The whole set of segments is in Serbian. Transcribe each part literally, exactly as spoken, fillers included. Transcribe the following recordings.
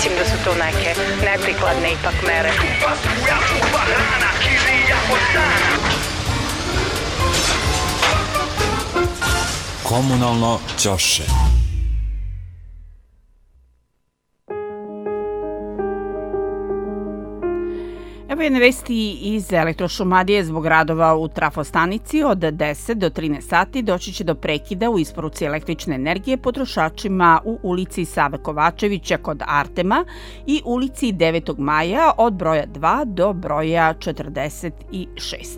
mislim da su to neke neprikladne ipak mere. Komunalno ćoše. Evo jedne vesti iz Elektrošumadije. Zbog radova u trafostanici od deset do trinaest sati doći će do prekida u isporuci električne energije potrošačima u ulici Save Kovačevića kod Artema i ulici devetog maja od broja dva do broja četrdeset šest.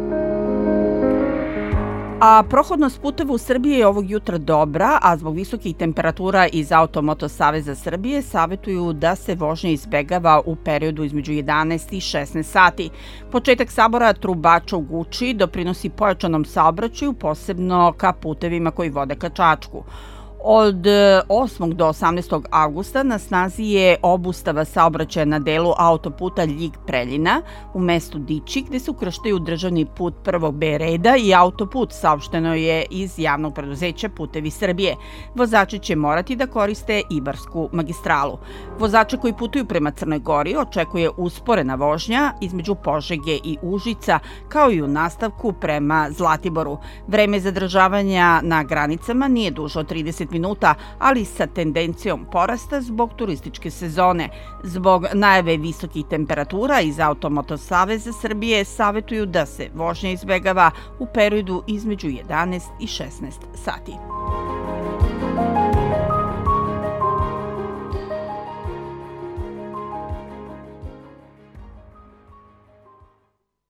A prohodnost puteva u Srbiji je ovog jutra dobra, a zbog visokih temperatura iz Automoto Saveza Srbije savjetuju da se vožnja izbegava u periodu između jedanaest i šesnaest sati. Početak sabora trubača u Guči doprinosi pojačanom saobraćaju, posebno ka putevima koji vode ka Čačku. Od osmog do osamnaestog avgusta na snazi je obustava saobraćaja na delu autoputa Ljig-Preljina u mestu Diči, gde se ukrštaju državni put prvog B reda i autoput, saopšteno je iz javnog preduzeća Putevi Srbije. Vozači će morati da koriste Ibarsku magistralu. Vozače koji putuju prema Crnoj Gori očekuje usporena vožnja između Požege i Užica, kao i u nastavku prema Zlatiboru. Vreme zadržavanja na granicama nije duže od trideset minuta, ali sa tendencijom porasta zbog turističke sezone. Zbog najave visokih temperatura iz Automoto Saveza Srbije savjetuju da se vožnja izbegava u periodu između jedanaest i šesnaest sati.